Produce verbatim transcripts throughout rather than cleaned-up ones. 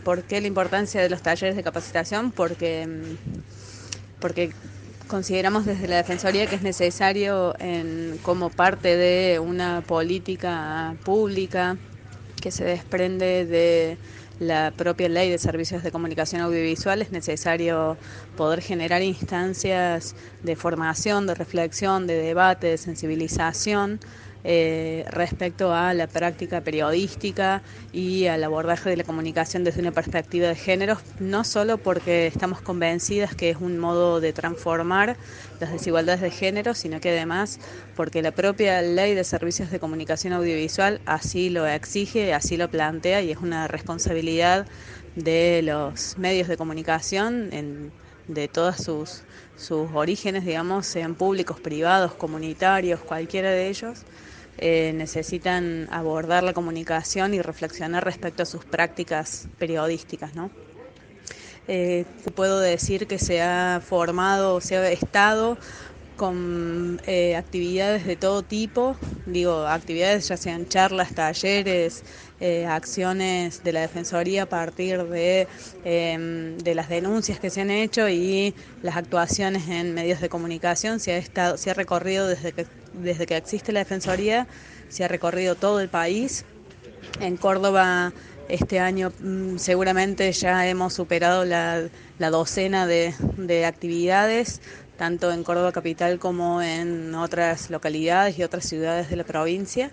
¿por qué la importancia de los talleres de capacitación? Porque, porque consideramos desde la Defensoría que es necesario en, como parte de una política pública que se desprende de la propia ley de servicios de comunicación audiovisual, es necesario poder generar instancias de formación, de reflexión, de debate, de sensibilización eh, respecto a la práctica periodística y al abordaje de la comunicación desde una perspectiva de géneros, no solo porque estamos convencidas que es un modo de transformar las desigualdades de género, sino que además porque la propia ley de servicios de comunicación audiovisual así lo exige, así lo plantea, y es una responsabilidad de los medios de comunicación en, de todos sus, sus orígenes, digamos, sean públicos, privados, comunitarios, cualquiera de ellos, eh, necesitan abordar la comunicación y reflexionar respecto a sus prácticas periodísticas, ¿no? Eh, puedo decir que se ha formado, se ha estado con eh, actividades de todo tipo, digo, actividades ya sean charlas, talleres, eh, acciones de la Defensoría a partir de, eh, de las denuncias que se han hecho y las actuaciones en medios de comunicación. Se ha, estado, se ha recorrido desde que, desde que existe la Defensoría, se ha recorrido todo el país. En Córdoba este año mmm, seguramente ya hemos superado la, la docena de, de actividades, tanto en Córdoba capital como en otras localidades y otras ciudades de la provincia.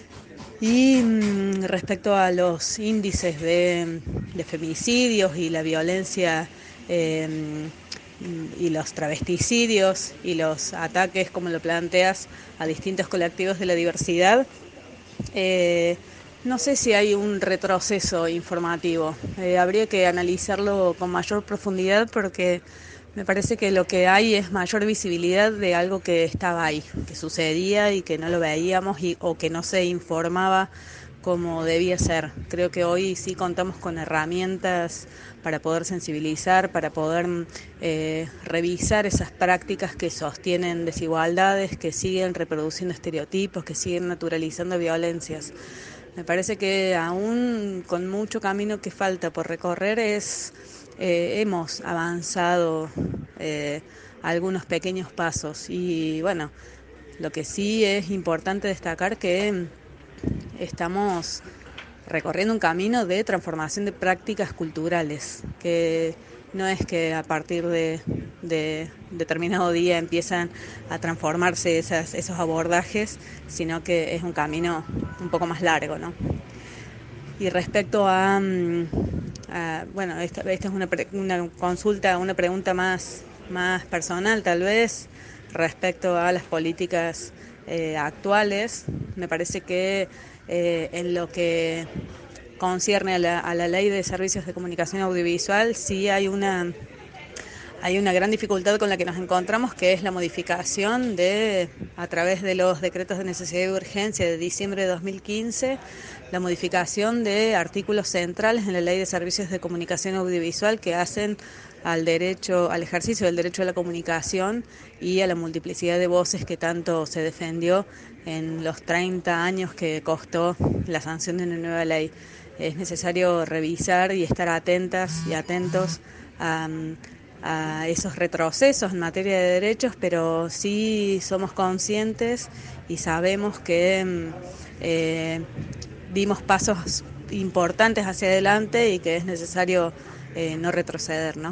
Y mmm, respecto a los índices de, de femicidios y la violencia eh, y los travesticidios y los ataques, como lo planteas, a distintos colectivos de la diversidad, eh, no sé si hay un retroceso informativo. Eh, habría que analizarlo con mayor profundidad porque me parece que lo que hay es mayor visibilidad de algo que estaba ahí, que sucedía y que no lo veíamos y, o que no se informaba como debía ser. Creo que hoy sí contamos con herramientas para poder sensibilizar, para poder eh, revisar esas prácticas que sostienen desigualdades, que siguen reproduciendo estereotipos, que siguen naturalizando violencias. Me parece que aún con mucho camino que falta por recorrer es eh, hemos avanzado eh, algunos pequeños pasos y bueno, lo que sí es importante destacar que estamos recorriendo un camino de transformación de prácticas culturales, que no es que a partir de, de determinado día empiezan a transformarse esas, esos abordajes, sino que es un camino un poco más largo, ¿no? Y respecto a, a bueno, esta, esta es una, una consulta, una pregunta más, más personal tal vez, respecto a las políticas eh, actuales. Me parece que eh, en lo que concierne a la, a la ley de servicios de comunicación audiovisual sí hay una hay una gran dificultad con la que nos encontramos, que es la modificación de, a través de los decretos de necesidad y urgencia de diciembre de dos mil quince, la modificación de artículos centrales en la Ley de Servicios de Comunicación Audiovisual que hacen al derecho, al ejercicio del derecho a la comunicación y a la multiplicidad de voces que tanto se defendió en los treinta años que costó la sanción de una nueva ley. Es necesario revisar y estar atentas y atentos a a esos retrocesos en materia de derechos, pero sí somos conscientes y sabemos que eh, dimos pasos importantes hacia adelante y que es necesario eh, no retroceder, ¿no?